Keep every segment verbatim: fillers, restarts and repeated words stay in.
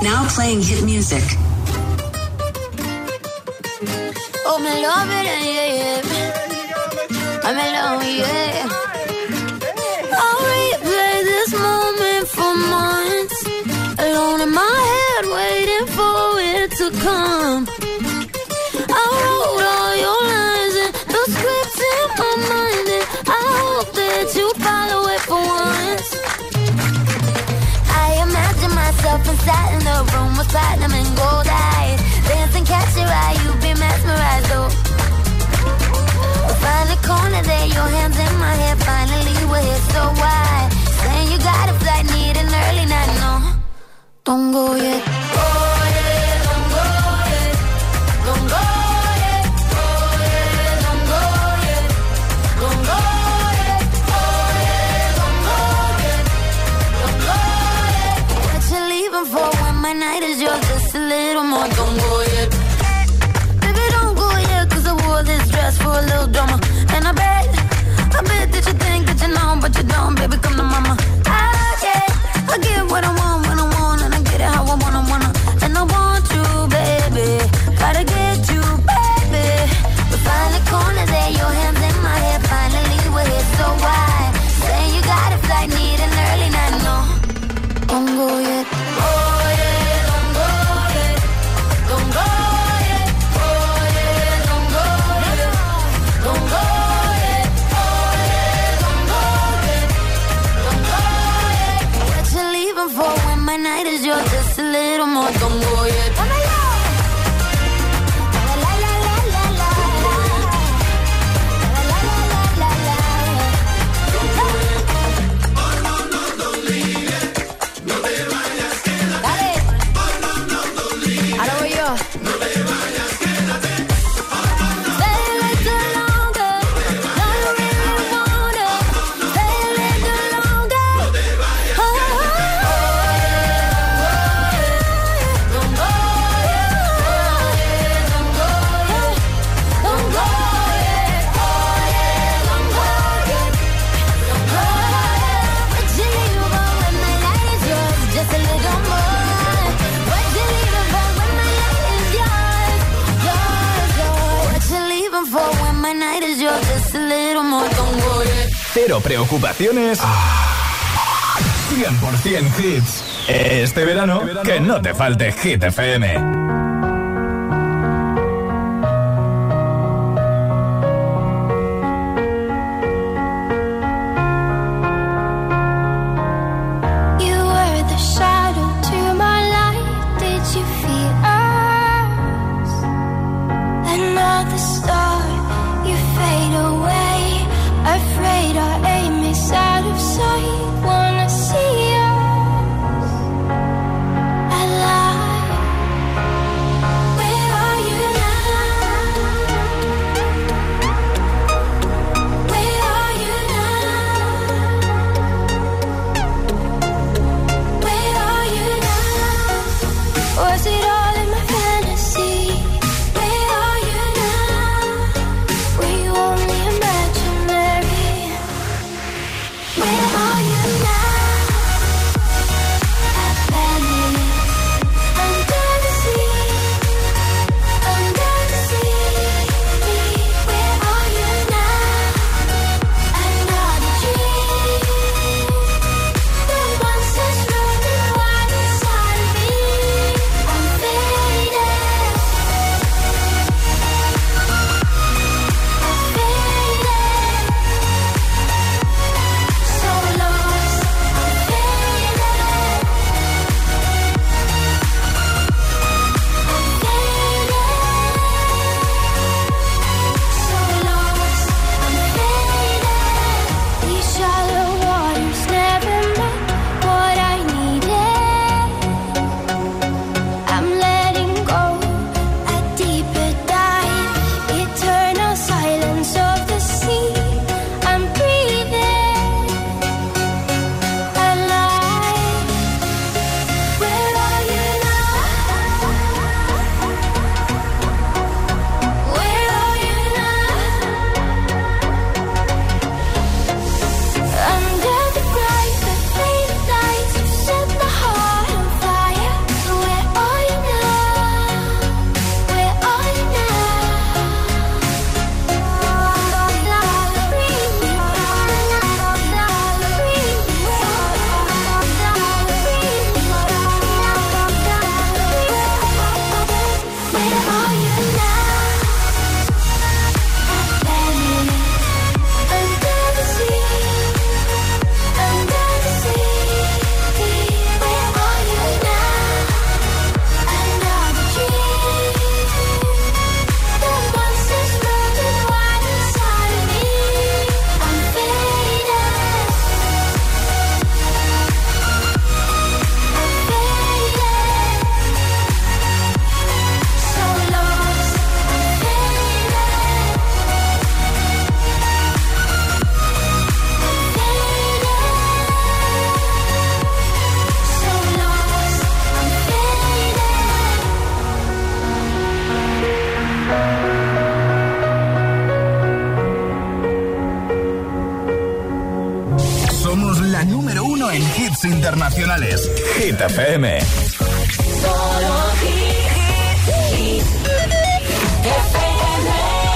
Now playing hit music. Oh, me love it, yeah, yeah. I'm alone, yeah. I'll replay this moment for months. Alone in my head, waiting for it to come. I wrote all your lines and the scripts in my mind, and I hope that you follow it for once. I imagine myself inside in the room with platinum and gold eyes, dancing, catch your eye, you be mesmerized, though. We'll find a corner there, your hands in my hair, finally we're here, so why? Saying you got a flight, need an early night, no, don't go yet. Oh yeah, don't go yet, don't go yet, oh yeah, don't go yet, don't go yet, oh yeah, don't go yet, don't go yet. What you leaving for when my night is yours, just a little more, don't go yet. Baby, don't go yet, cause I wore this dress for a little drama. And I bet, I bet that you think that you know, but you don't, baby, come to mama. I get, I get what I want when I want, and I get it how I wanna, wanna. And I want you, baby, gotta get you, baby. We find the corner there, your hands in my hair, finally we're here, so why? Say you got a flight, need an early night, no, don't go yet. Oh yeah, don't go yet, don't go yet, oh yeah, don't go yet, don't go yet, oh yeah, don't go yet, don't go yet. What you leaving for when my night is yours, just a little more, don't go yet. Cero preocupaciones. cien por ciento hits. Este verano, que no te falte Hit F M. Wanna see us alive. la número uno en hits internacionales. Hit F M. Solo hit, hit, F M.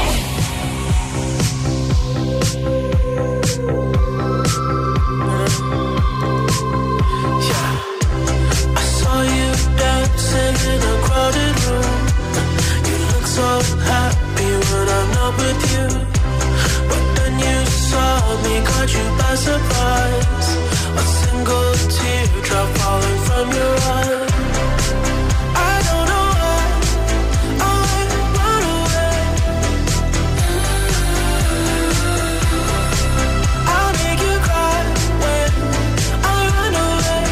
Yeah, I saw you dancing in a crowded room. You look so happy when I'm not with you. But then you saw me, caught you by surprise. A single teardrop falling from your eye. I don't know why I run away. I'll make you cry when I run away.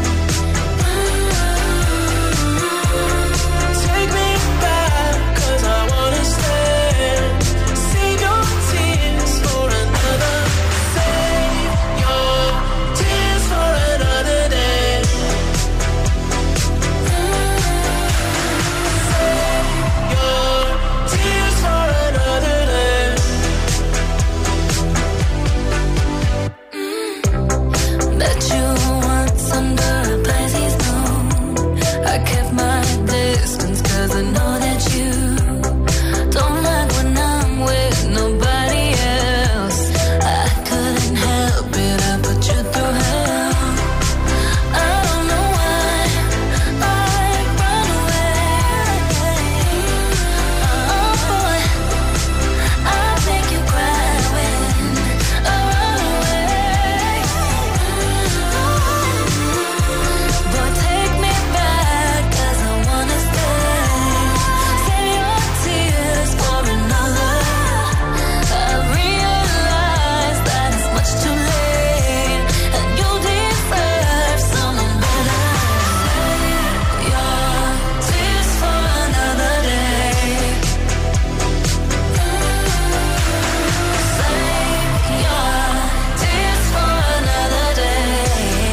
Take me back, 'cause I wanna stay. Save your tears for another. Save your tears for another day. Save your tears for another day. Bet you once under a Pisces moon. I kept my distance 'cause I know that you don't like when I'm with nobody else. I couldn't help it, I put you through hell. I don't know why I run away. Oh, I make you cry when I run away. But take me back, 'cause I wanna stay. Save your tears for another. I realize that it's much too late, and you deserve someone better. Save your tears for another day. Save your tears for another day.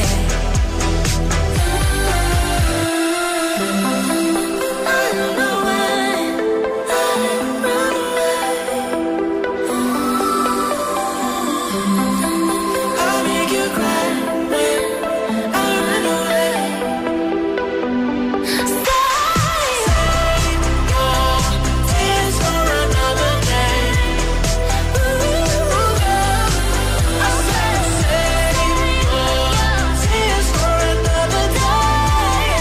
I don't know why I run I'll make you cry when I run away. Save your tears for another day. I said save your tears for another day.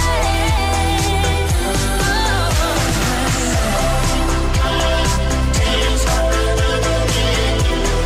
Tears for another day.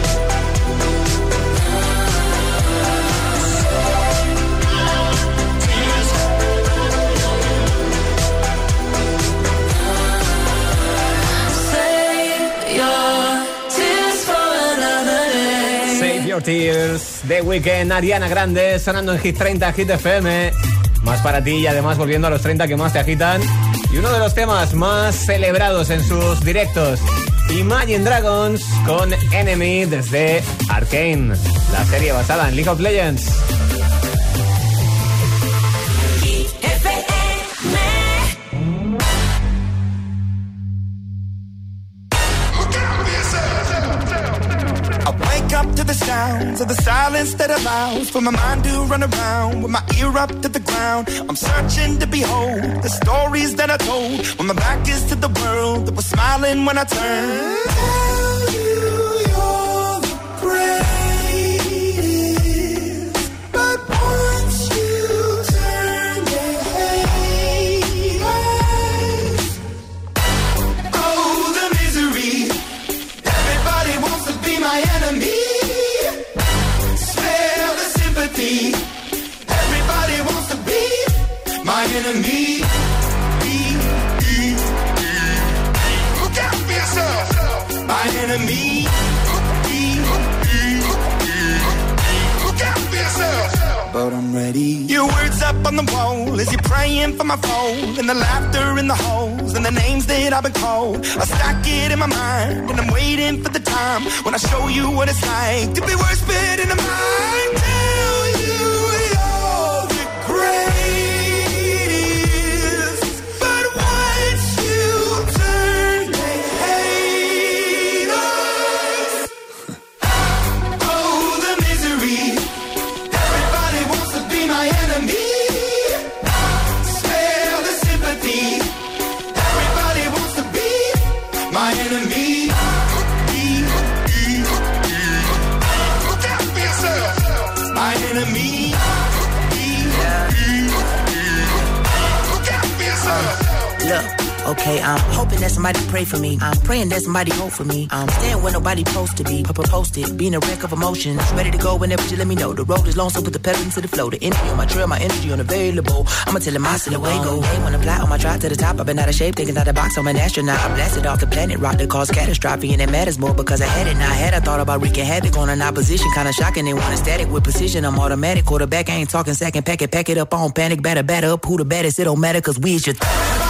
Save your tears for another day. Save Your Tears, The Weeknd, Ariana Grande, sonando en Hit treinta, Hit F M. Más para ti y además volviendo a los treinta que más te agitan. Y uno de los temas más celebrados en sus directos, Imagine Dragons con Enemy desde Arcane, la serie basada en League of Legends. F M. I wake up to the sounds of the silence that allows for my mind to run around with my ear up to the ground. I'm searching to behold the stories that I told when my back is to the world that was smiling when I turned. Tell you you're the greatest, but once you turn, they hate us. Oh, the misery. Everybody wants to be my enemy. Spare the sympathy. Everybody wants to be my enemy. Be, be, be. Look out for yourself. My enemy. Be, be, be. Look out for yourself. But I'm ready. Your words up on the wall as you're praying for my phone, and the laughter in the holes and the names that I've been called. I stack it in my mind and I'm waiting for the time when I show you what it's like to be worse fit in the mind. Tell you you're the greatest, but once you turn, they hate us. Oh, the misery. Everybody enemy. Look out for yourself. Look, okay, I'm hoping that somebody pray for me. I'm praying that somebody hope for me. I'm staying where nobody supposed to be. Papa posted, being a wreck of emotions. Ready to go whenever you let me know. The road is long, so put the pedal into the flow. The energy on my trail, my energy unavailable. I'ma tell him my silhouette go. Hey, when I fly on my drive to the top, I've been out of shape, thinking out the box. I'm an astronaut. I blasted off the planet, rock that caused catastrophe, and it matters more because I had it. Now I had I thought about wreaking havoc on an opposition, kinda shocking. They want a static with precision. I'm automatic, quarterback. I ain't talking second. Pack it, pack it up on panic, batter, batter up. Who the baddest? It don't matter, cause we is your.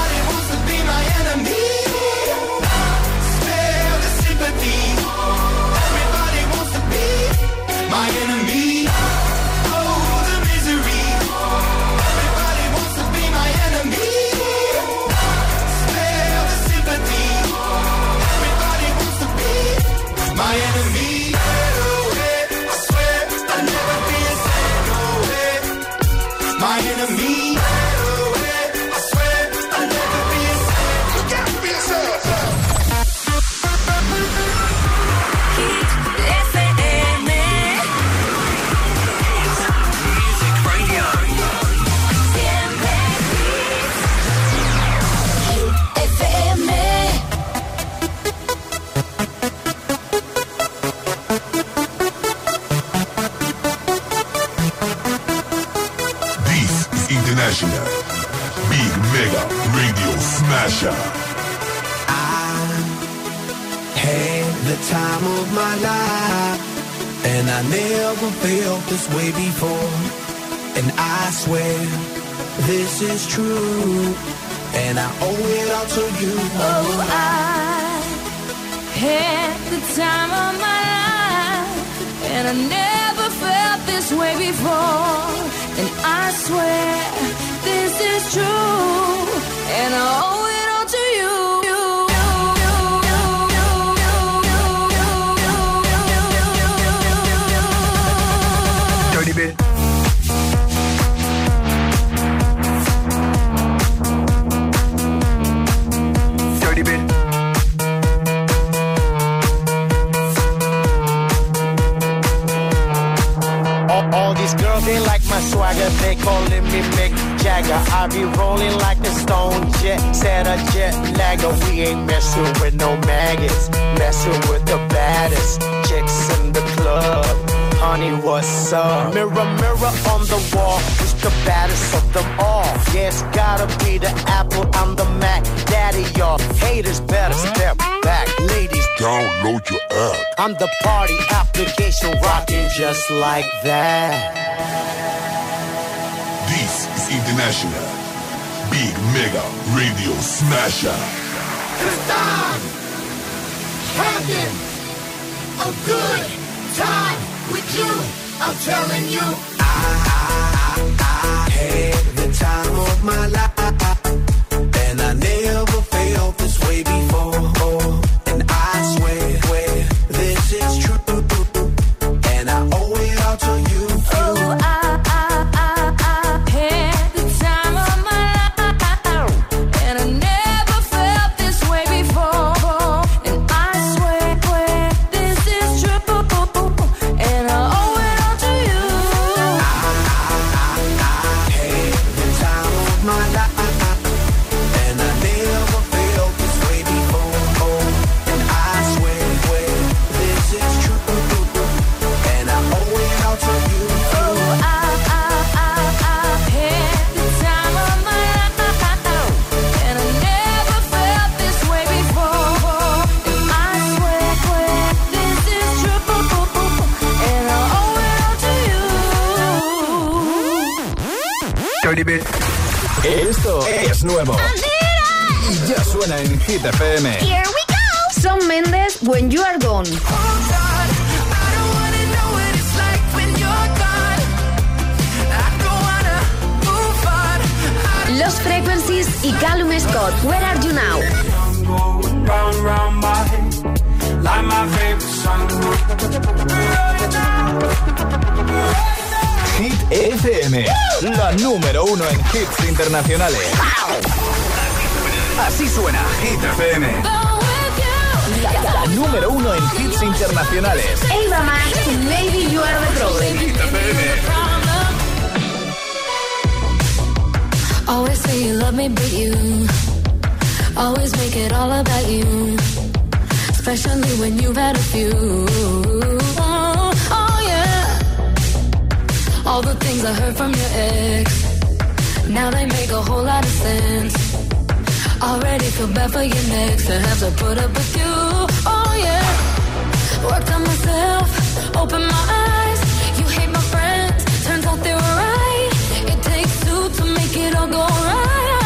Big Mega Radio Smasher. I had the time of my life, and I never felt this way before. And I swear this is true, and I owe it all to you. Oh, I had the time of my life, and I never felt this way before. And I swear this is true, and I owe it all to you. Dirty bit. Dirty bit. All, all these girls, they like my swagger, they calling me Mick Jagger. I be rolling like a stone jet, set a jet lagger. We ain't messing with no maggots, messing with the baddest chicks in the club. Honey, what's up? Mirror, mirror on the wall, who's the baddest of them all? Yeah, it's gotta be the Apple, I'm the Mac. Daddy, y'all haters better step back. Ladies, download your app. I'm the party application rocking just like that. This is International Big Mega Radio Smasher. Cause I'm having a good time with you. I'm telling you, I, I, I had the time of my life, and I never felt this way before. And I swear, swear this is true, and I owe it all to you. Oh, I, I, I, I had the time of my life, and I never felt this way before. And I swear, swear this is true, and I owe it all to you. I, I, I had the time of my life, and I never felt this way before. And I swear, swear this is true, and I owe it all to you. Oh, I, I, I, I had the time of my life, and I never felt this way before. And I swear, swear this is true, and I owe it all to you. Dirty bit. Esto es nuevo y ya suena en Hit F M. Here we go. Shawn Mendes, When You Are Gone. Los Frequencies y Callum Scott, Where Are You Now? Hit F M, la número uno en hits internacionales. Así suena Hit F M. La, la número uno en hits internacionales. Ava Max, Maybe You Are the Problem. Hit F M. love me but you. Always make it all about you, especially when you've had a few. Oh, oh yeah. All the things I heard from your ex, now they make a whole lot of sense. Already feel bad for your next to have to put up with you. Oh yeah. Worked on myself, open my eyes. You hate my friends, turns out they were right. It takes two to make it all go right.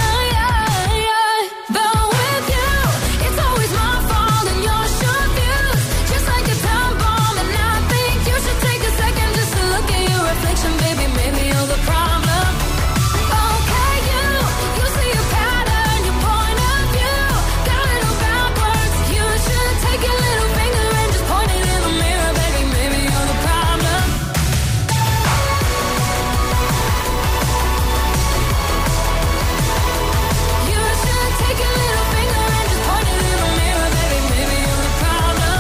But with you, it's always my fault and your short views, just like a time bomb. And I think you should take a second just to look at your reflection, baby. Maybe you're the problem. Okay, you, you see a pattern, your point of view got it all backwards. You should take your little finger and just point it in the mirror, baby. Maybe you're the problem. You should take your little finger and just point it in the mirror, baby. Maybe you're the problem.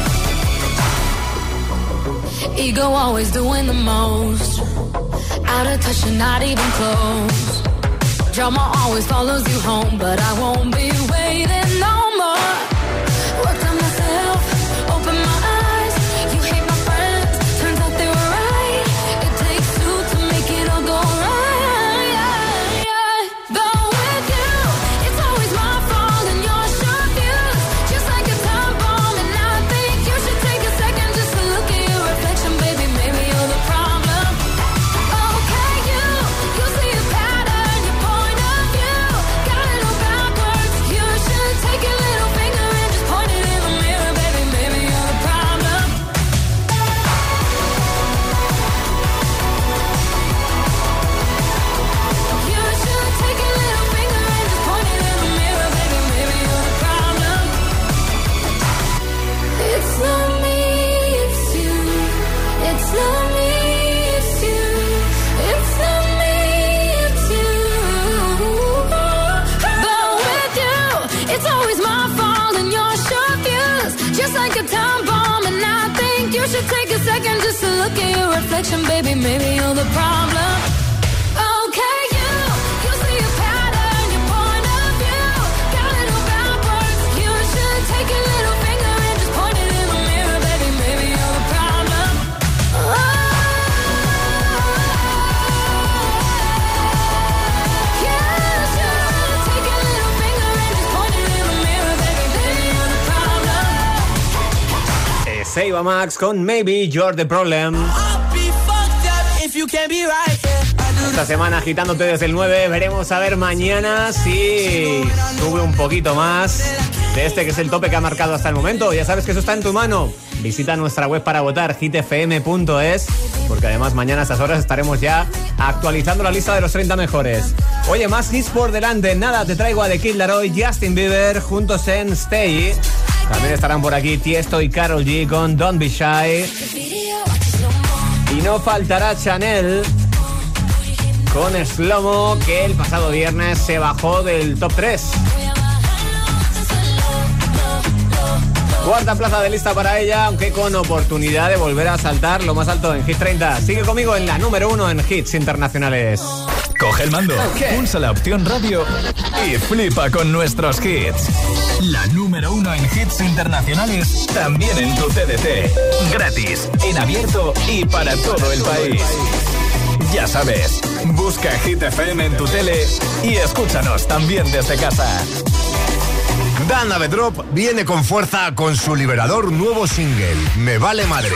Ego always doing the most, out of touch and not even close. Drama always follows you home, but I won't be waiting no more. Worked on myself, open my eyes. You hate my friends, turns out they were right. It takes two to make it all go right. But with you, it's always my fault and your short views, just like a time bomb. And I think you should take a second just to look at your reflection, baby. Maybe you're the problem. Okay, you, you see a pattern, your point of view got it all backwards. You should take your little finger and just point it in the mirror, baby. Maybe you're the problem. You should take your little finger and just point it in the mirror, baby. Maybe you're the problem. It's not me, it's you. It's not me, it's you. It's not me, it's you. But with you, it's always my fault and your short views, just like a time bomb. And I think you should take a second just to look at your reflection, baby. Maybe you're the problem. Okay, you, you see a pattern, your point of view got it all backwards. You should take your little finger and just point it in the mirror, baby. Maybe you're the problem. Oh, you should take your little finger and just point it in the mirror, baby. Maybe you're the problem. Eh, Seiba Max con Maybe You're the Problem. Esta semana agitándote desde el nueve. Veremos a ver mañana si sube un poquito más de este que es el tope que ha marcado hasta el momento. Ya sabes que eso está en tu mano. Visita nuestra web para votar, hit f m punto es, porque además mañana a estas horas estaremos ya actualizando la lista de los treinta mejores. Oye, más hits por delante. Nada, te traigo a The Kid Laroi, Justin Bieber juntos en Stay. También estarán por aquí Tiesto y Karol G con Don't Be Shy. Y no faltará Chanel con Slow-Mo, que el pasado viernes se bajó del top tres. Cuarta plaza de lista para ella, aunque con oportunidad de volver a saltar lo más alto en Hit treinta. Sigue conmigo en la número uno en hits internacionales. Coge el mando, Okay. pulsa la opción radio y flipa con nuestros hits. La número uno en hits internacionales, también en tu T D T. Gratis, en abierto y para todo el país. Ya sabes, busca Hit F M en tu tele y escúchanos también desde casa. Dana The Drop viene con fuerza con su liberador nuevo single, Me Vale Madres.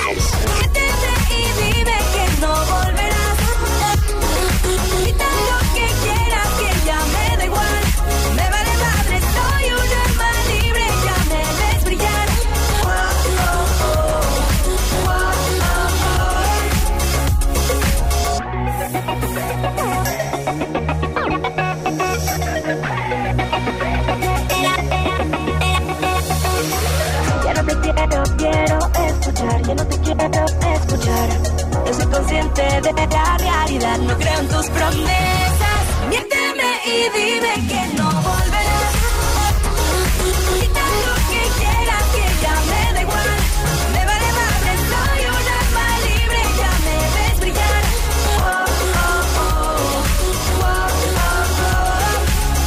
Quiero escuchar, yo no te quiero escuchar. Yo soy consciente de la realidad, no creo en tus promesas. Miénteme y dime que no volverás. Quita lo que quieras, que ya me da igual. Me vale madre, soy un alma libre, ya me ves brillar. Oh, oh, oh, oh, oh, oh.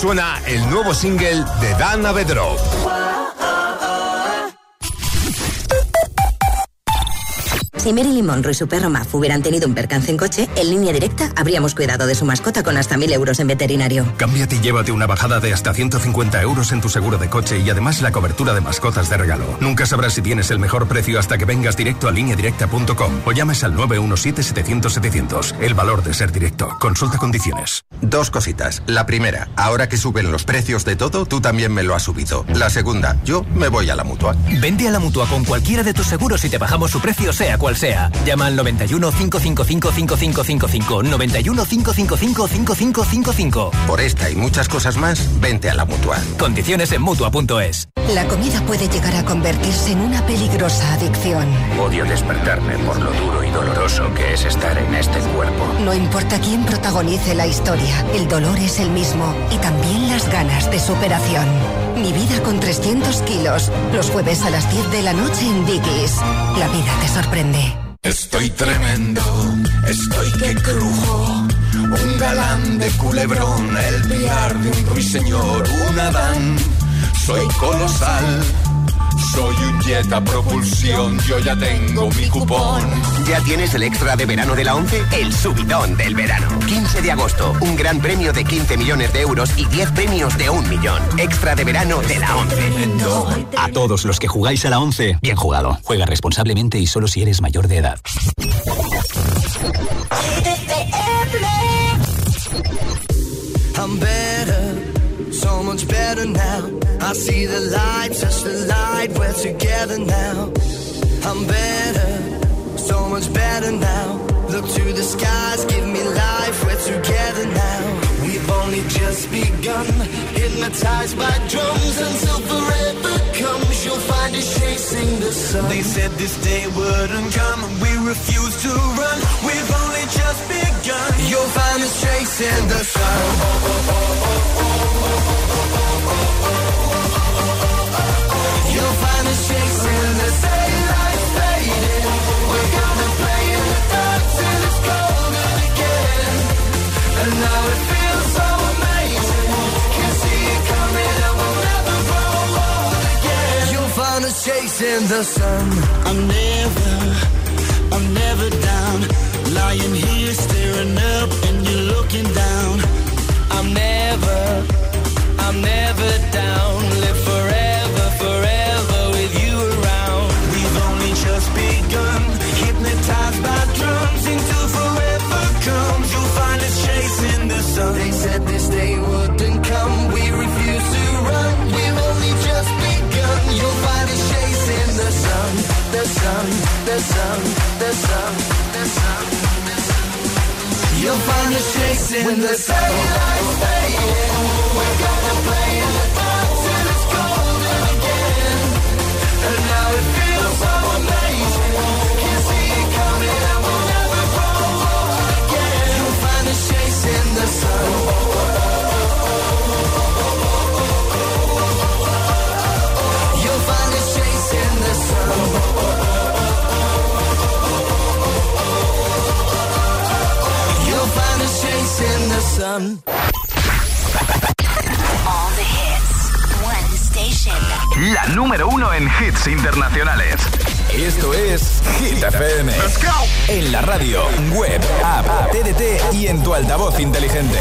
Suena el nuevo single de Dan Avedrop. Si Marilyn Monroe y su perro Muff hubieran tenido un percance en coche, en Línea Directa habríamos cuidado de su mascota con hasta mil euros en veterinario. Cámbiate y llévate una bajada de hasta ciento cincuenta euros en tu seguro de coche y además la cobertura de mascotas de regalo. Nunca sabrás si tienes el mejor precio hasta que vengas directo a línea directa punto com o llames al nueve uno siete, setecientos, setecientos. El valor de ser directo. Consulta condiciones. Dos cositas. La primera, ahora que suben los precios de todo, tú también me lo has subido. La segunda, yo me voy a la Mutua. Vente a la Mutua con cualquiera de tus seguros y te bajamos su precio, sea cual sea. Llama al noventa y uno, cinco cinco cinco, cinco cinco cinco cinco, noventa y uno, cinco cinco cinco, cinco cinco cinco cinco. Por esta y muchas cosas más, vente a la Mutua. Condiciones en Mutua punto es. La comida puede llegar a convertirse en una peligrosa adicción. Odio despertarme por lo duro y doloroso que es estar en este cuerpo. No importa quién protagonice la historia, el dolor es el mismo y también las ganas de superación. Mi vida con trescientos kilos, los jueves a las diez de la noche en Dickies. La vida te sorprende. Estoy tremendo, estoy que crujo. Un galán de culebrón, el pilar de un ruiseñor, un Adán. Soy colosal, soy un jet a propulsión, yo ya tengo mi cupón. ¿Ya tienes el extra de verano de la ONCE? El subidón del verano. quince de agosto, un gran premio de quince millones de euros y diez premios de un millón. Extra de verano de la ONCE. A todos los que jugáis a la ONCE, bien jugado. Juega responsablemente y solo si eres mayor de edad. I'm better, so much better now. I see the light, touch the light, we're together now. I'm better, so much better now. Look to the skies, give me life, we're together now. We've only just begun, hypnotized by drums until forever comes. You'll find us chasing the sun. They said this day wouldn't come, and we refuse to run. We've only just begun. You'll find us chasing the sun. You'll find us chasing the daylight fading. We're gonna play in the dark till it's golden again. And now it feels so amazing. Can see it coming and we'll never grow old again. You'll find us chasing the sun. I'm never, I'm never down. Lying here staring up and you're looking down. I'm never, I'm never down. Live forever, forever with you around. We've only just begun, hypnotized by drums until forever comes. You'll find us chasing the sun. They said this day wouldn't come, we refuse to run. We've only just begun. You'll find us chasing the sun, the sun, the sun, the sun, the sun, the sun. You'll find us chasing when the daylight's fading. We're gonna play in the dark till it's golden again. And now it feels so amazing. Can see it coming and we'll never grow old again. You'll find us chasing the sun. You'll find us chasing the sun. You'll find us chasing the sun. All the hits, one station. La número uno en hits internacionales. Esto es Hit F M. Let's go. En la radio, web, app, T D T y en tu altavoz inteligente.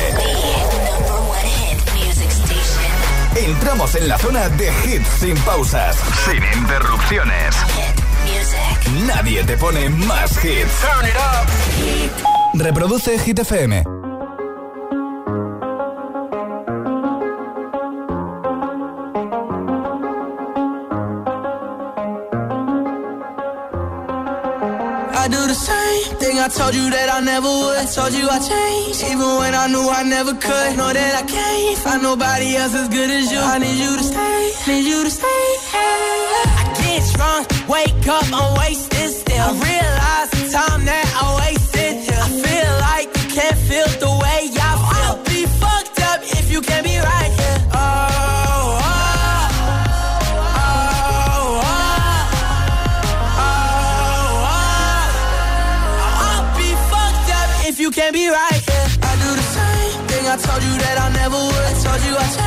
Entramos en la zona de hits sin pausas, sin interrupciones. Nadie te pone más hits. Turn it up. Reproduce Hit F M. I do the same thing I told you that I never would. I told you I changed, even when I knew I never could. Know that I can't find nobody else as good as you. I need you to stay, need you to stay. I get drunk, wake up, I'm wasted still. I realize the time that I wasted here. I feel like you can't feel the way I feel. I'll be fucked up if you can't be right here. Oh, oh, oh, oh, oh, oh. I'll be fucked up if you can't be right here. I do the same thing I told you that I never would. I told you I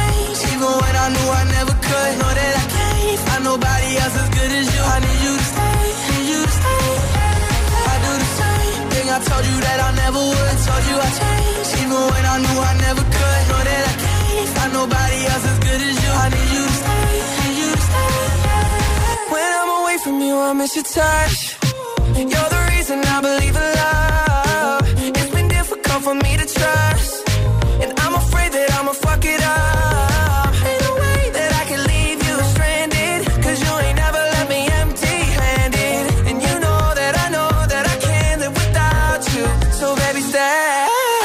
never would. I told you I changed, even when I knew I never could. Know that I can't find nobody else as good as you. I need you to stay, need you to stay. When I'm away from you, I miss your touch. You're the reason I believe in love. It's been difficult for me to trust, and I'm afraid that I'ma fuck it up. Ain't no way that I can leave you stranded, cause you ain't never left me empty-handed. And you know that I know that I can't live without you. So baby, stay.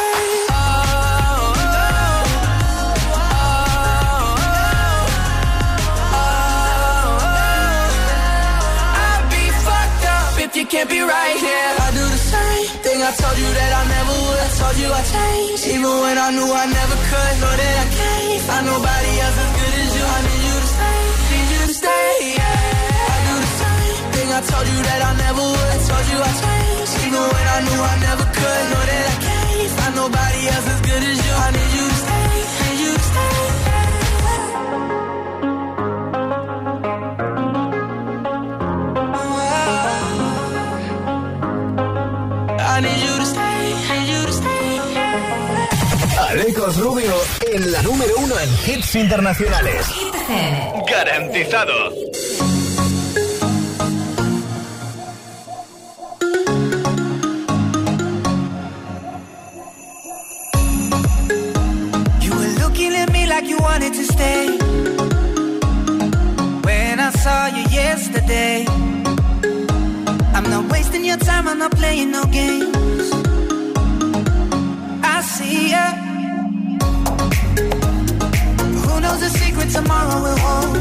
You can't be right here. I do the same thing I told you that I never would. I told you I changed, even when I knew I never could. Know that I can't find nobody else as good as you. I need you to stay, need you to stay, yeah. I do the same thing I told you that I never would. I told you I changed, even when I knew I never could. Know that I can't find nobody else as good as you. I need you to stay, need you to stay. Alecos Rubio en la número uno en hits internacionales. Garantizado. You were looking at me like you wanted to stay. When I saw you yesterday, I'm not wasting your time, I'm not playing no games. I see ya. Who knows the secret tomorrow will hold?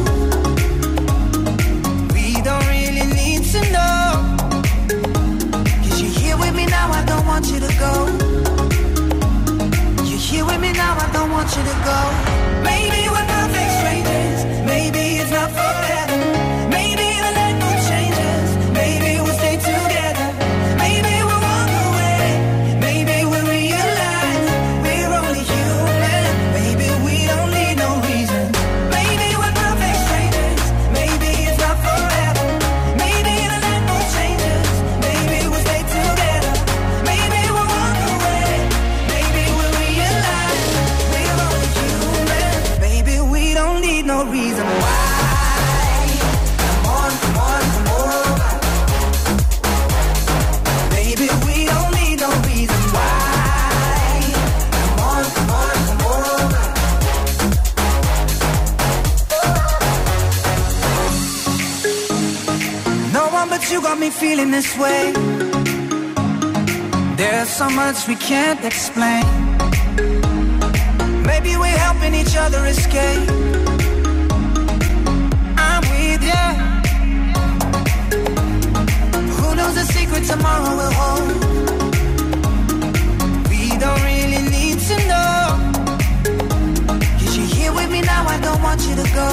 We don't really need to know. Cause you're here with me now, I don't want you to go. You're here with me now, I don't want you to go. Maybe we're perfect strangers. Maybe it's not forever. Maybe the night moon changes. Maybe we'll stay together. Maybe we'll walk away. Maybe we'll realize we're only human. Maybe we don't need no reason. Maybe we're perfect strangers. Maybe it's not forever. Maybe the night moon changes. Maybe we'll stay together. Maybe we'll walk away. Maybe we'll realize we're only human. Maybe we don't need no reason why. Come on, come on, come on. Baby, we don't need no reason why. Come on, come on, come on. No one but you got me feeling this way. There's so much we can't explain. Maybe we're helping each other escape. I'm with ya. Who knows the secret tomorrow will hold? We don't really need to know. Cause you're here with me now, I don't want you to go.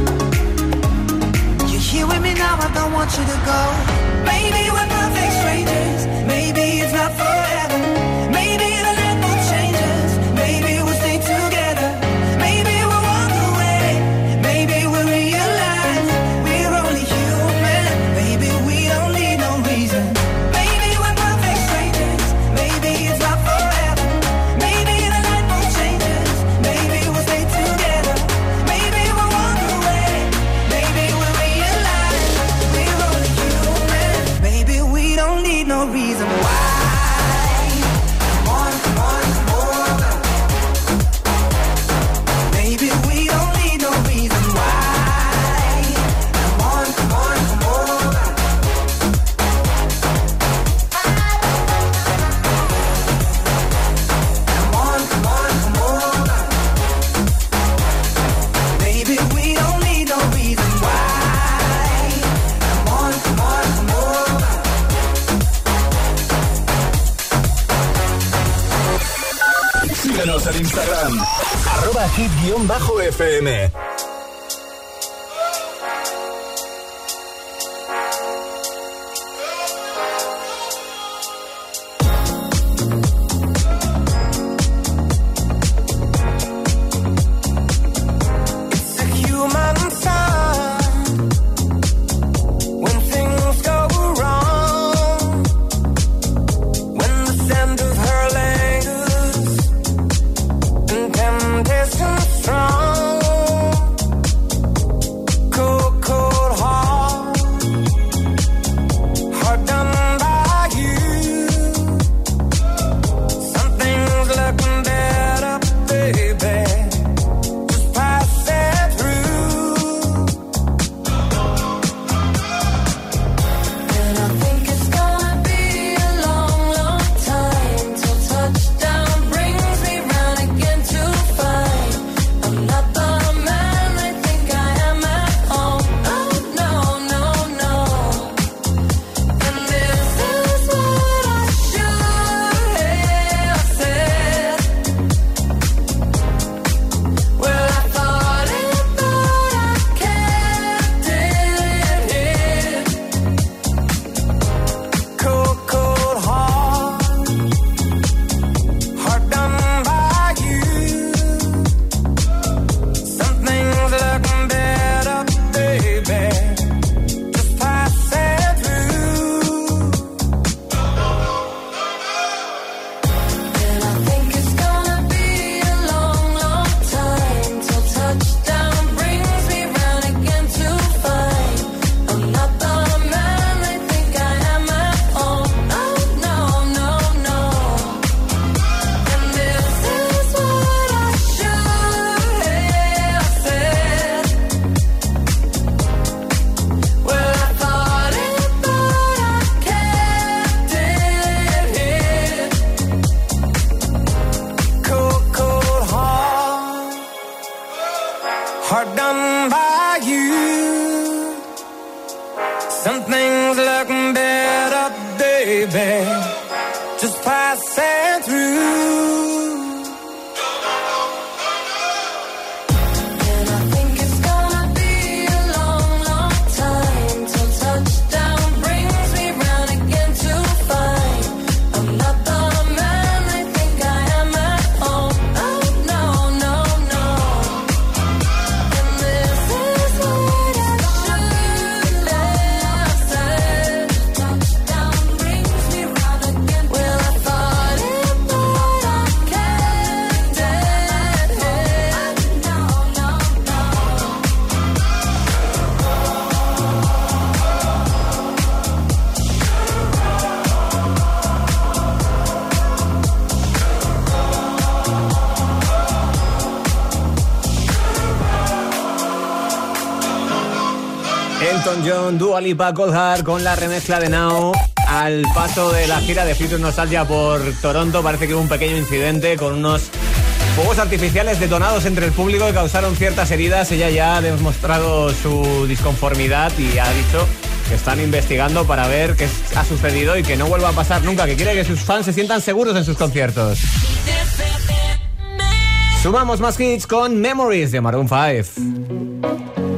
You're here with me now, I don't want you to go. Maybe we're perfect strangers. Maybe it's not forever. Maybe the night moon changes. Maybe we'll stay together. Maybe we'll walk away. Maybe we'll realize we're only human. Maybe we don't need no reason. Maybe we're perfect strangers. Maybe it's not forever. Maybe the night moon changes. Maybe we'll stay together. Maybe we'll walk away. Maybe we'll realize we're only human. Maybe we don't need no reason why. Come on, come on, come on. Maybe we don't need no reason why. Come on, come on, come on. Come on, come on, come on. Maybe we don't need no reason why. Come on, come on, come on. Síguenos en Instagram, arroba hit-fm. It's a human sign when things go wrong, when the scent of her Some things look better, baby, just passing through. Elton John, Dua Lipa, Cold Heart con la remezcla de Now. Al paso de la gira de Future Nostalgia por Toronto parece que hubo un pequeño incidente con unos fuegos artificiales detonados entre el público que causaron ciertas heridas. Ella ya ha demostrado su disconformidad y ha dicho que están investigando para ver qué ha sucedido y que no vuelva a pasar nunca, que quiere que sus fans se sientan seguros en sus conciertos. Sumamos más hits con Memories de Maroon cinco.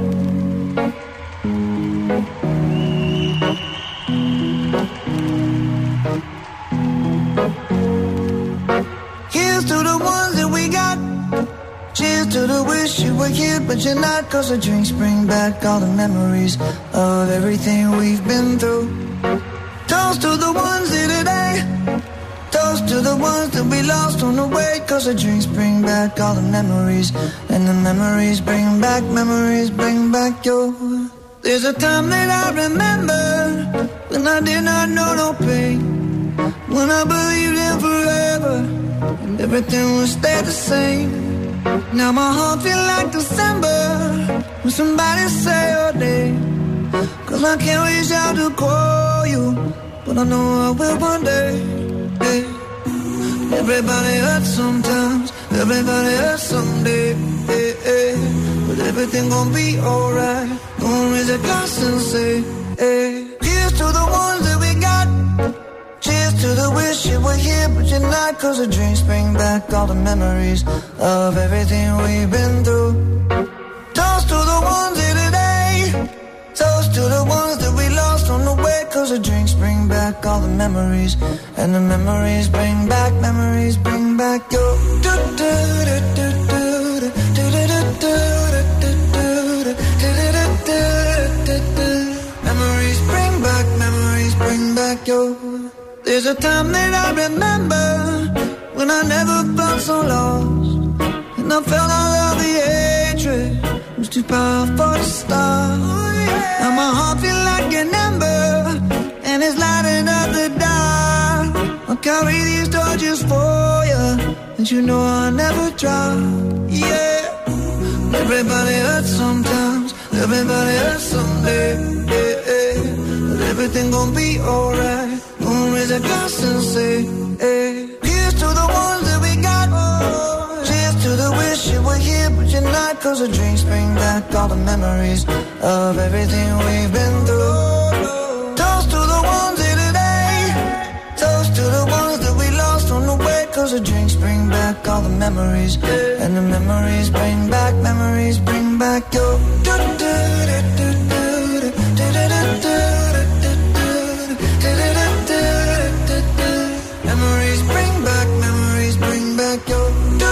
To the wish you were here, but you're not. Cause the drinks bring back all the memories of everything we've been through. Toast to the ones here today. Toast to the ones that we lost on the way. Cause the drinks bring back all the memories. And the memories bring back, memories bring back your. There's a time that I remember when I did not know no pain. When I believed in forever and everything would stay the same. Now my heart feel like December when somebody say your name. Cause I can't reach out to call you, but I know I will one day. Hey. Everybody hurts sometimes, everybody hurts someday. Hey, hey. But everything gon' be alright. Gonna raise a glass and say, hey. Here's to the ones that we got. Cheers to the wish you were here, but you're not. Cause the drinks bring back all the memories of everything we've been through. Toast to the ones here today. Toast to the ones that we lost on the way. Cause the drinks bring back all the memories. And the memories bring back, memories bring back your. Memories bring back, memories bring back your. There's a time that I remember when I never felt so lost. And I felt all of the hatred was too powerful to stop. Now my heart feel like an ember and it's lighting up the dark. I'll carry these torches for you and you know I'll never drop. Yeah. Everybody hurts sometimes, everybody hurts someday. Yeah, yeah. But everything gon' be alright. Gonna raise a glass and say, hey. Here's to the ones that we got. Cheers to the wish you were here, but you're not. Cause the drinks bring back all the memories of everything we've been through. Toast to the ones here today. Toast to the ones that we lost on the way. Cause the drinks bring back all the memories. And the memories bring back, memories bring back your. Memories bring back, memories bring back your.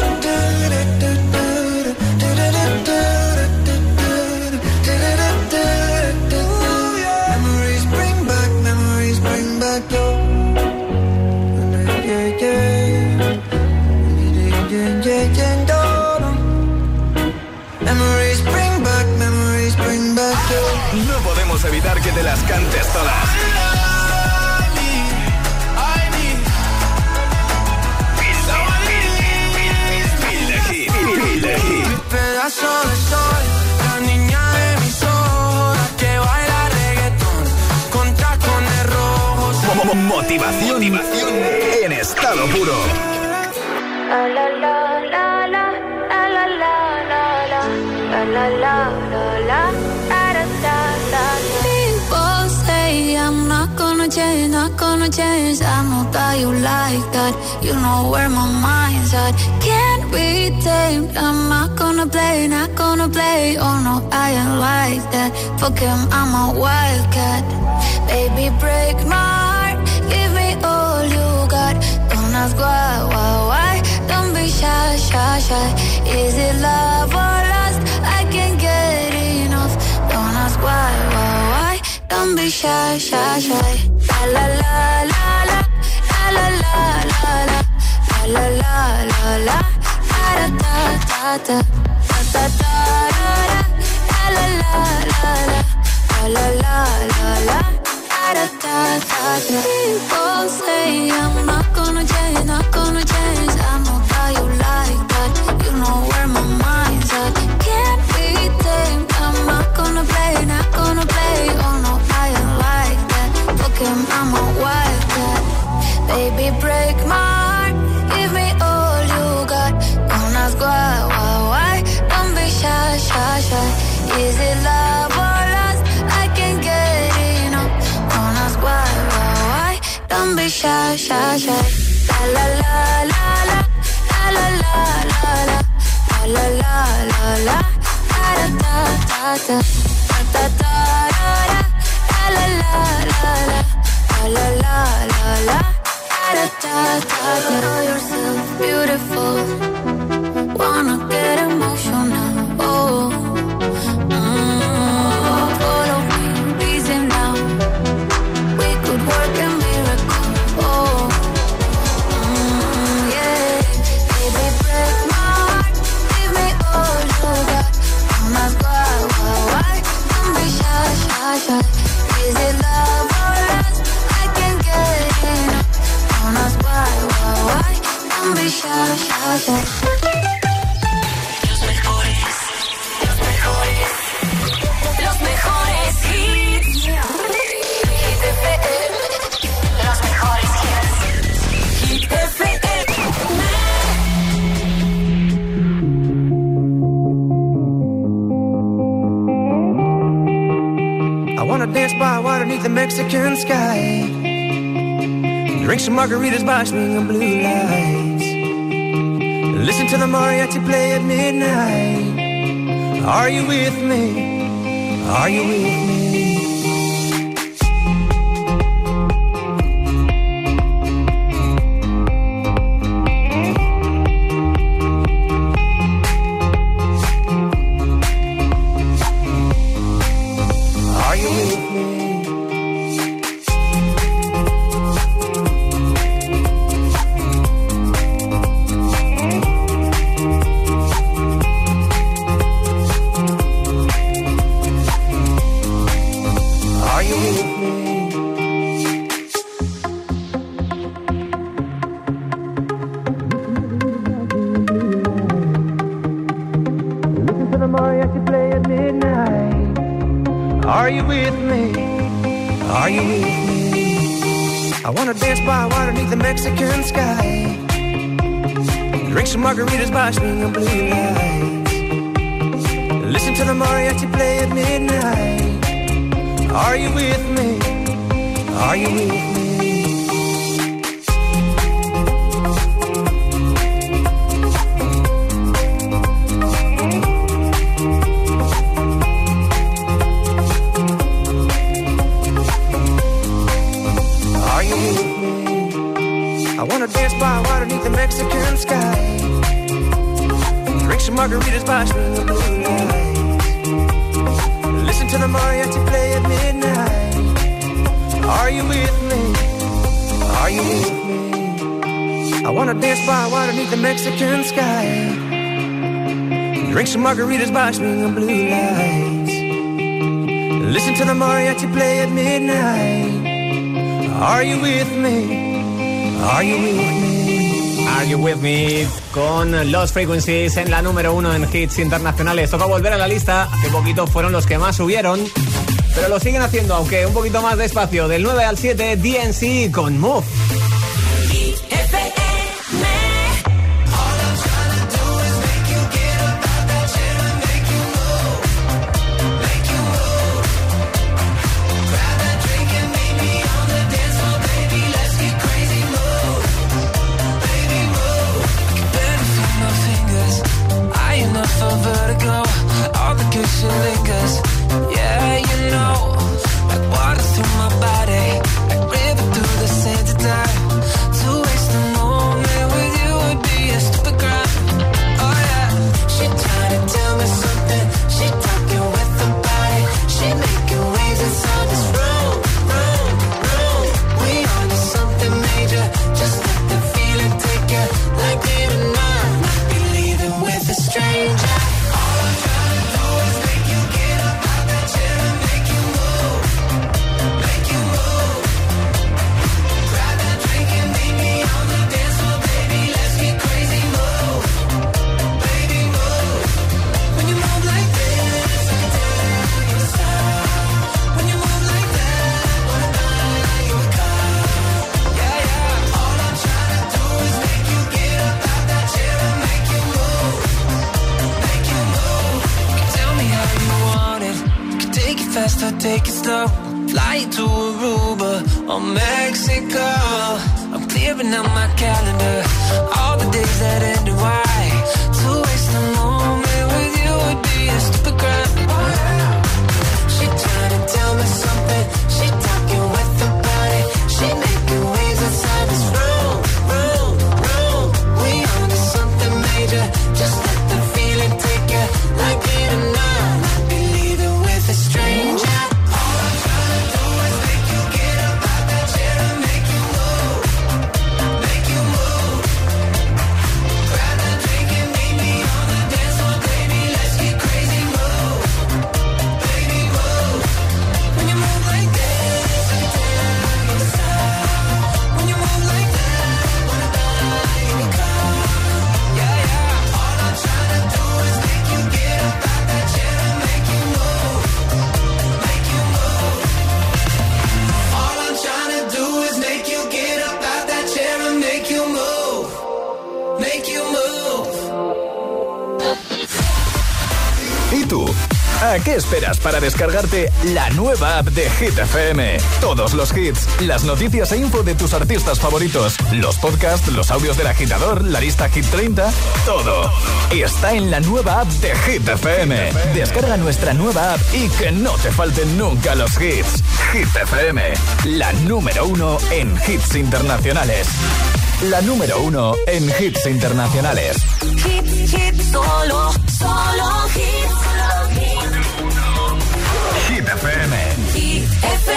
Memories bring back, memories bring back your. Yeah, yeah. Yeah, yeah, yeah. Memories bring back, memories bring back your. No podemos evitar que te las cantes todas. Pedazo de sol, la niña de mis ojos, la que baila reggaetón, con tacones rojos. Motivación, motivación en estado puro. La la la la la la la la la la la la la la la. People say gonna change, I know that you like that. You know where my mind's at. Can't be tamed, I'm not gonna play, not gonna play. Oh no, I ain't like that. Fuck him, I'm a wildcat. Baby, break my heart, give me all you got. Don't ask why, why, why. Don't be shy, shy, shy. Is it love or lust? I can't get enough. Don't ask why, why, why. Don't be shy, shy, shy. La la la la la la la la la la la la la la da da da da da da da la la la la la la la la da da da da. People say I'm not gonna change, not gonna change. I know how you like that. You know where my mind's at. Can't be tamed. I'm not gonna play, not gonna play. Oh no, I ain't like that. Fuck him, I'm a wildcat. Baby, break my heart, give me all you got. Don't ask why, why, why. Don't be shy, shy, shy. Is it love or lust? I can't get enough. Don't ask why, why, why. Don't be shy, shy, shy. La la la la la la la la la la la la la la da da da da da da da da la la la la la la la la da da da da. Know yourself beautiful, wanna get emotional. Oh, mm, follow me, easy now. We could work a miracle. Oh, mm, yeah. Baby, break my heart, give me all you got. Don't ask why, why, why. Don't be shy, shy, shy. Is it love or lust? I can't get enough. Don't ask why, why, why. Don't be shy, shy, shy. Los mejores, los mejores, los mejores hits. Hit F M. Los mejores hits. Hit F M. I wanna dance by water beneath the Mexican sky. Drink some margaritas by swinging blue lights. Listen to the mariachi play at midnight. Are you with me? Are you with me? Are you with me? Are you with me? Are you with me? I wanna dance by water beneath the Mexican sky. Drink some margaritas by swinging blue lights. Listen to the mariachi play at midnight. Are you with me? Are you with me? I wanna dance by water beneath the Mexican sky. Drink some margaritas by swinging blue lights. Listen to the mariachi play at midnight. Are you with me? Are you with me? I wanna dance by water beneath the Mexican sky. Drink some margaritas by swinging blue lights. Listen to the mariachi play at midnight. Are you with me? Are you with me? Are You With Me con Lost Frequencies en la número uno en hits internacionales. Toca volver a la lista. Hace poquito fueron los que más subieron, pero lo siguen haciendo, aunque un poquito más despacio. Del nueve al siete, D N C con Move. Grab that drink and meet me on the dance floor, baby. fast or take it slow. Fly to Aruba or Mexico. I'm clearing out my calendar. All the days that end in Y. To waste a moment with you would be a stupid crime. She trying to tell me something. She talking with her body. She making waves inside this room, room, room. We on to something major. Just let the feeling take you. Like it or not, be leaving with a stranger. All I'm trying to do is make you get up out that chair and make you move, make you move. Grab a drink and meet me on the dance floor, baby. Let's get crazy, move, baby, move. When you move like this, I can tell you're inside. When you move like that, wanna die in your car. Yeah, yeah. All I'm trying to do is make you get up out that chair and make you move, make you move. All I'm trying to do is make you get up out that chair and make you move, make you move. ¿Y tú? ¿A qué esperas para descargarte la nueva app de Hit F M? Todos los hits, las noticias e info de tus artistas favoritos, los podcasts, los audios del agitador, la lista Hit treinta, todo está en la nueva app de Hit F M. Descarga nuestra nueva app y que no te falten nunca los hits. Hit F M, la número uno en hits internacionales. La número uno en hits internacionales. Hit, hit, solo, solo hit, solo hit. Hit F M. Hit F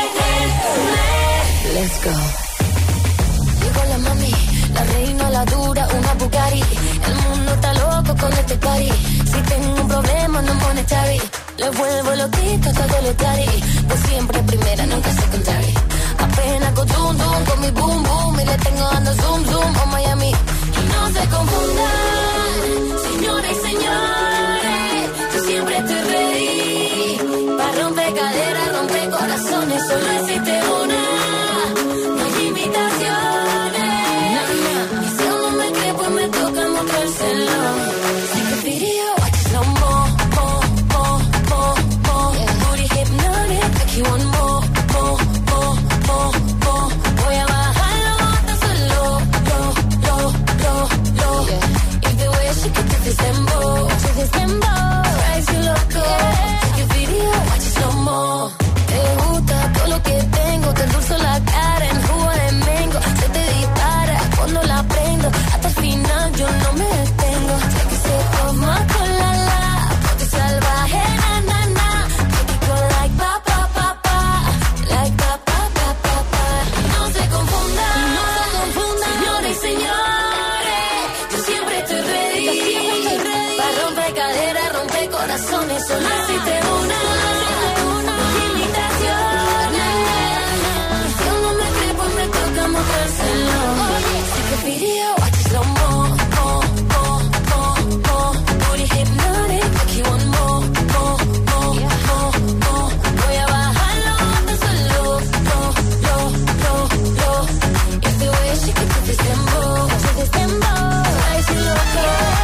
M. Let's go. Llegó la mami, la reina, la dura, una Bugatti. El mundo está loco con este party. Si tengo un problema no monetary, le vuelvo loquito todo lo tari. Pues siempre primera, nunca secondary. Apenas con zoom zoom, con mi boom boom. Y le tengo dando zoom zoom a Miami. Y no se confundan, señores y señores, yo siempre estoy ready. Pa' romper caderas, romper corazones, solo existe una. No hay imitaciones. Y si uno me cree, pues me toca mostrárselo. Take a video, watch it slow mo, mo, mo, mo, mo. Booty hypnotic, make you want more, more, more, more, more. Voy a bajarlo hasta solo, lo, lo, lo, lo. Y the way she can do this dembow, do this dembow, drives you loco. Take a video, watch it slow mo. Te gusta todo lo que tengo, te endulzo la cara en jugo de mango. Se te dispara cuando la prendo, hasta el final yo no me detengo. Take a sip of my cola, la, ponte salvaje, na, na, na. Make it go like pa, pa, pa, pa, like pa, pa, pa, pa, pa. No se confundan, no se confundan, señores y señores, yo siempre estoy ready. Yo siempre estoy ready. Pa' romper caderas, romper corazones, solo existe una. No hay imitaciones. Y si uno me cree, pues me toca mostrárselo. Take a video, watch it slow mo, mo, mo, mo, mo. Booty hypnotic, make you want more, more, more, more, more. Voy a bajarlo hasta solo, lo, lo, lo, lo. If the way she can do this dembow, do this dembow, drives you loco.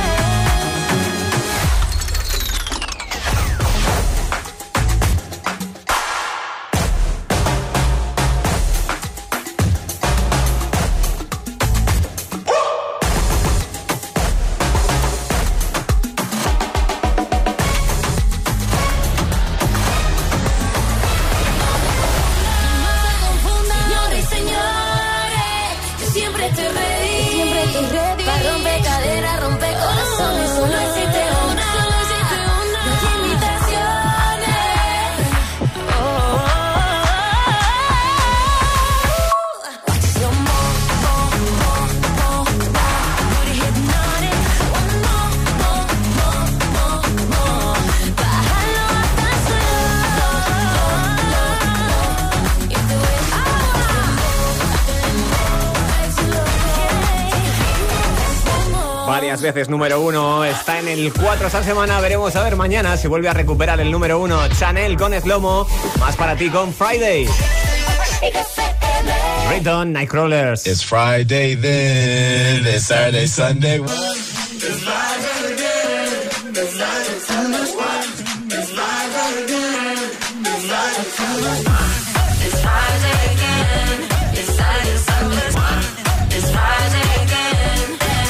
Señores y señores, yo siempre estoy ready. Siempre estoy ready. Pa' romper caderas, romper corazones, solo existe una. Solo existe una. No hay imitaciones. Oh, oh, oh, oh. Watch it slow mo, mo, mo, mo, mo. Booty hypnotic. One more, more, more, more, more. Bájalo hasta solo, lo, lo, lo. If the way she Varias veces número uno, está en el cuatro esta semana. Veremos a ver mañana si vuelve a recuperar el número uno. Chanel con Slomo, más para ti con Friday. Riton, Nightcrawlers. It's Friday then, it's Saturday, Sunday. It's live again, it's live again, it's live again, it's live It's Friday again. It's Saturday, Sunday. It's Friday again.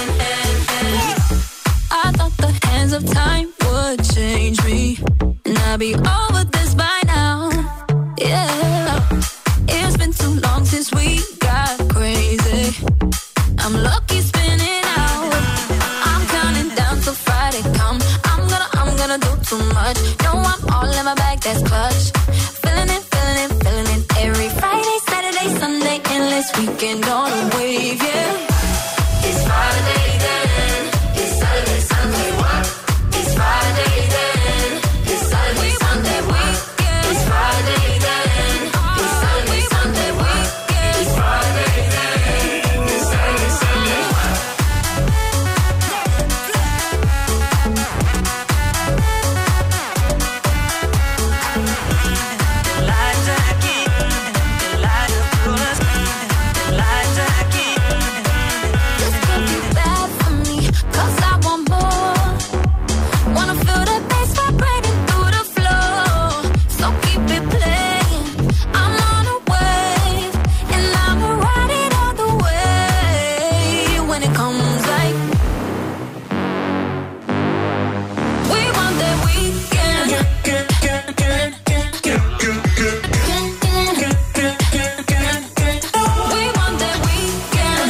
I thought the hands of time would change me, and I'd be over this by now. Yeah, it's been too long since we got crazy. I'm lucky spinning out. I'm counting down till Friday come. I'm gonna, I'm gonna do too much. No, I'm all in my bag, that's clutch. Feeling it, feeling it, feeling it. Every Friday, Saturday, Sunday, endless weekend on a wave, yeah. It's Friday then. It's Saturday, Sunday, what? It's Friday then. It's Saturday, Sunday, what? It's Friday then. It's Saturday, Sunday, what? It's Friday then. It's Saturday, Sunday, what? This could be bad for me, 'cause I want more. Wanna feel the bass vibrating through the floor. So keep it playing. I'm on a wave, and I'ma ride it all the way. When it comes like we want that weekend. We want that weekend.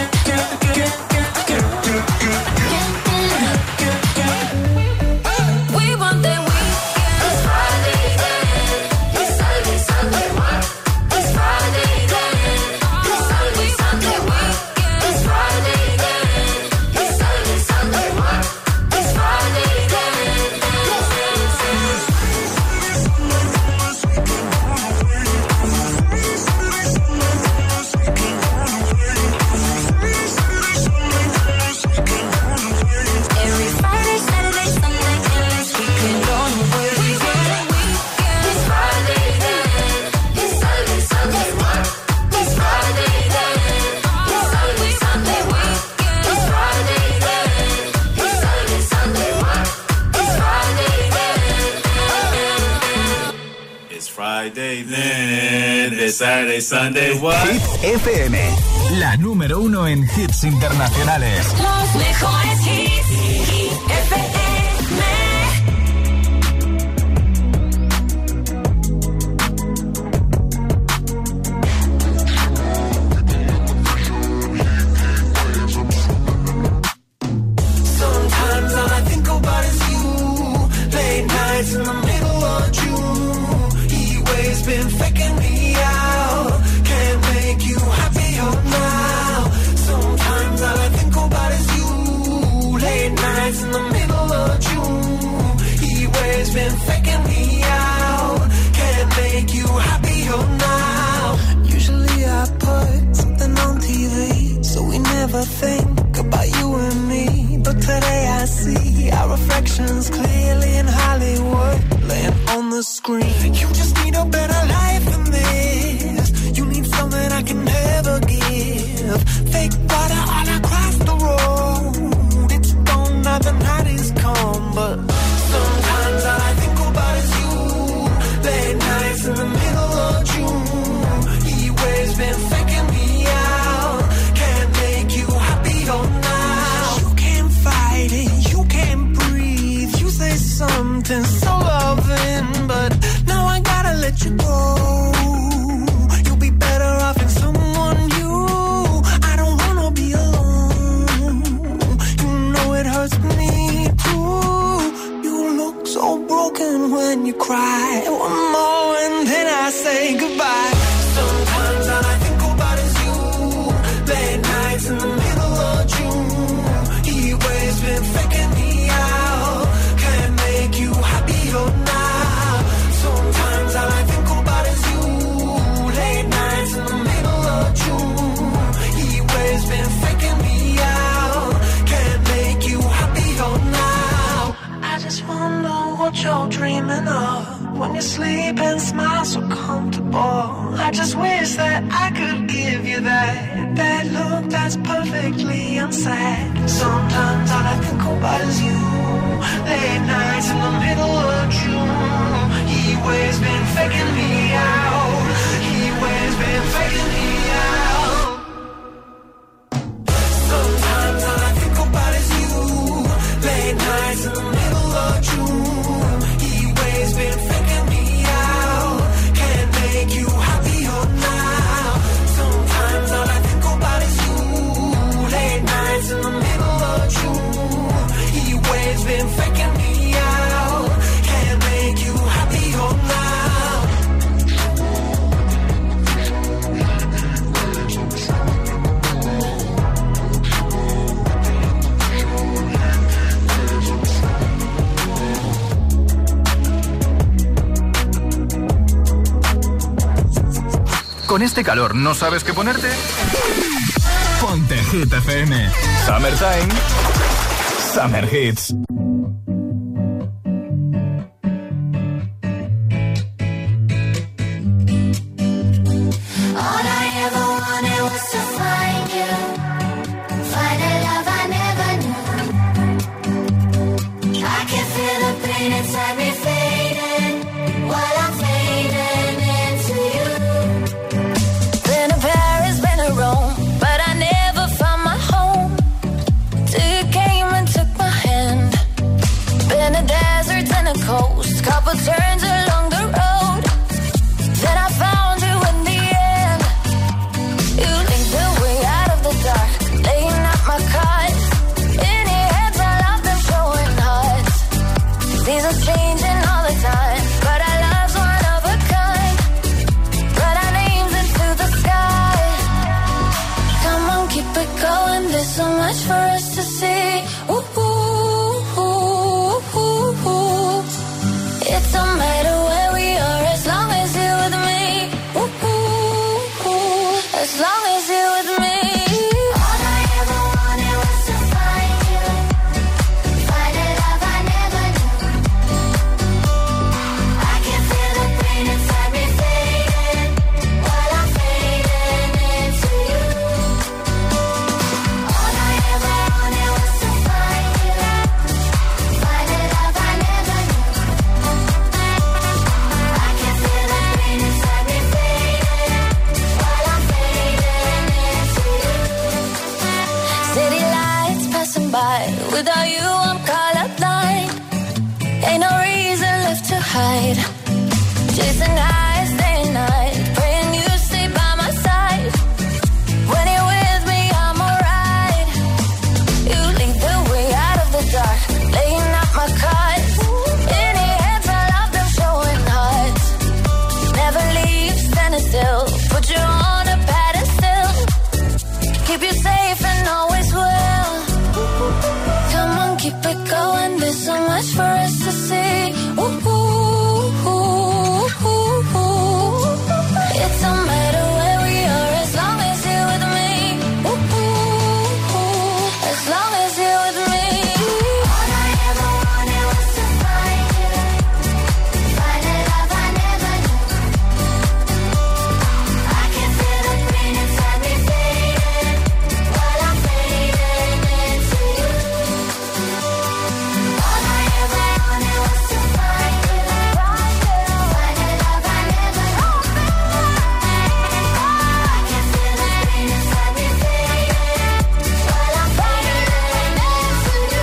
We want that weekend. It's Friday then. It's Saturday, Sunday, what? It's Friday then. It's Saturday, Sunday, what? It's Friday then. It's Saturday, Sunday, what? It's Friday then. Every Friday, Saturday, Sunday, endless weekend on the way. We want that weekend. It's Friday then. It's Saturday, Sunday, what? It's Friday then. It's Saturday, Sunday, what? It's Friday then. It's Saturday, Sunday, what? It's Friday then. It's Friday then. It's Saturday, Sunday, what? Hit F M, la número uno en hits internacionales. Los mejores hits. F M. Sometimes all I think about is you. Late nights in the middle of June. He waves been faking me out. Can't make you happier now. Sometimes all I think about is you. Late nights in the middle of June. He waves been faking me out. Can't make you happier now. Usually I put something on T V, so we never think about you and me. But today I see our reflections clearly in Hollywood, laying on the screen. You just need a better life than this. You need something I can never give. Fake water all across the road. It's gone now, the night is come. But sometimes all I think about is you. Late nights in the middle of June. He waves been faking me out. Can't make you happier now. You can't fight it, you can't breathe. You say something so loving, but now I gotta let you go. You'll be better off in someone new. I don't wanna be alone. You know it hurts me too. You look so broken when you cry. One more and then I say goodbye. Sometimes all I think about is you. Late nights in the middle of June. He waves been faking me out. Can't make you happier now. Sometimes all I think about is you. Late nights in the middle of June. He waves been faking me out. Can't make you happier now. I just wonder what you're dreaming of. When you sleep and smile so comfortable. I just wish that I could give you that That look that's perfectly unsaid. Sometimes all I think about is you. Late nights in the middle of June. He waves been faking me ¿Con este calor no sabes qué ponerte? Ponte Hit F M. Summertime. Summer Hits. Couple turns along the road, then I found you in the end. You lead the way out of the dark, laying out my cards. In your hands, I love them showing hearts. Seasons changing all the time, but our love's one of a kind. Write our names into the sky. Come on, keep it going. There's so much for us to see. Ooh, ooh, ooh, ooh, ooh. It don't matter where we are as long as you're with me. Ooh, ooh, ooh. As long as you're with me. All I ever wanted was to find you. Find a love I never knew. I can feel the pain inside me fading while I'm fading into you. All I ever wanted was to find you. Find a love I never knew. By. Without you, I'm colorblind. Ain't no reason left to hide. Chasing highs day and night, praying you stay by my side. When you're with me, I'm alright. You lead the way out of the dark, laying out my cards. In your hands, I love them showing hearts. Never leave, standing still. Put you on a pedestal. Keep you safe and always will. Come on, keep it going. There's so much for us to see. Ooh, ooh, ooh, ooh, ooh. It don't matter where we are as long as you're with me. Ooh, ooh, ooh. As long as you're with me. All I ever wanted was to find you. Find a love I never knew. I can feel the pain inside me fading while I'm fading into you. All I ever wanted was to find you. Find a love I never knew. I can feel the pain inside me fading while I'm fading into you.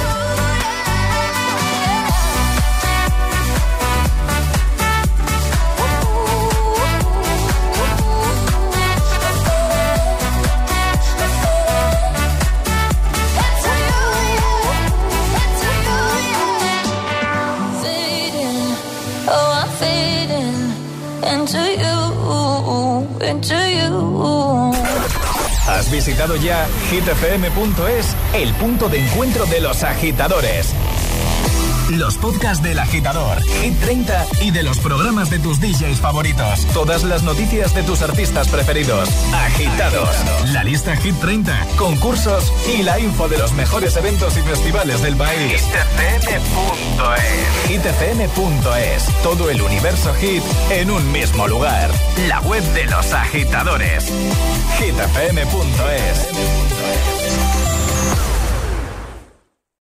Fading, oh I'm fading into you, into you. ¿Has visitado ya hit f m punto es, el punto de encuentro de los agitadores? Los podcasts del Agitador, Hit treinta y de los programas de tus D Js favoritos. Todas las noticias de tus artistas preferidos. Agitados. La lista Hit treinta, concursos y la info de los mejores eventos y festivales del país. hit f m punto es. hit f m punto es. Todo el universo hit en un mismo lugar. La web de los agitadores. hit f m punto es.